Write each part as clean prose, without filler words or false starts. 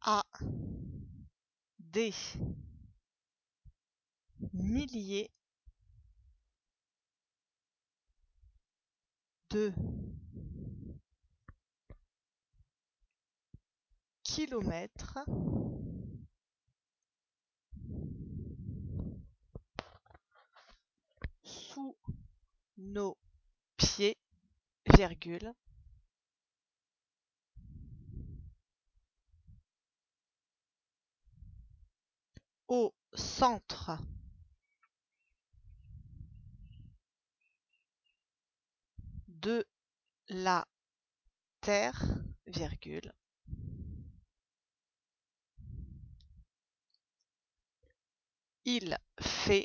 à des milliers de kilomètres sous nos pieds, virgule, au centre de la Terre, virgule, il fait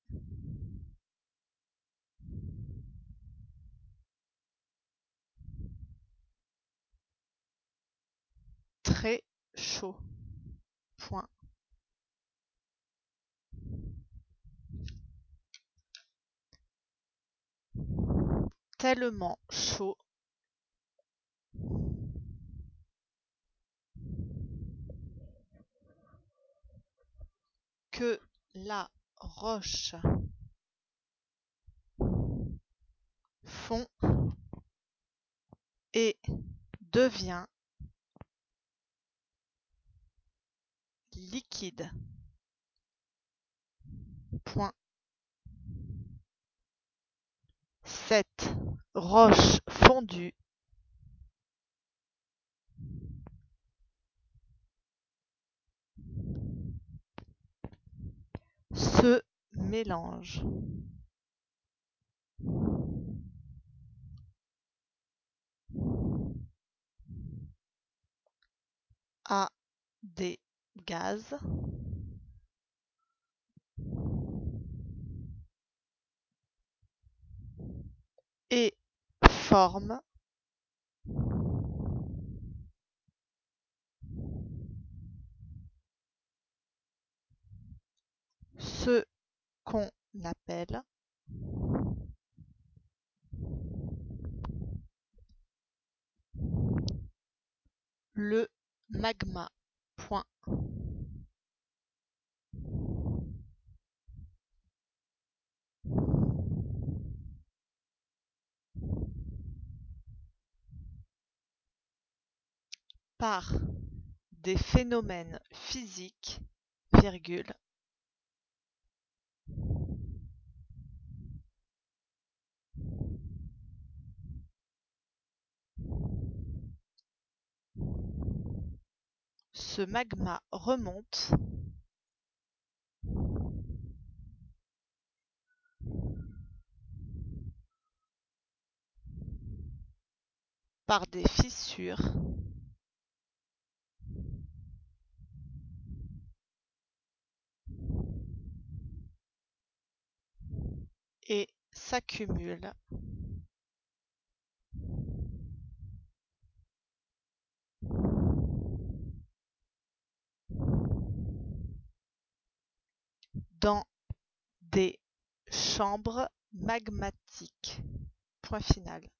très chaud. Point. Tellement chaud que la roche fond et devient liquide. Point. Cette roche fondue se mélange à des gaz et forme ce qu'on appelle le magma. Point. Par des phénomènes physiques, virgule, ce magma remonte par des fissures et s'accumule dans des chambres magmatiques. Point final.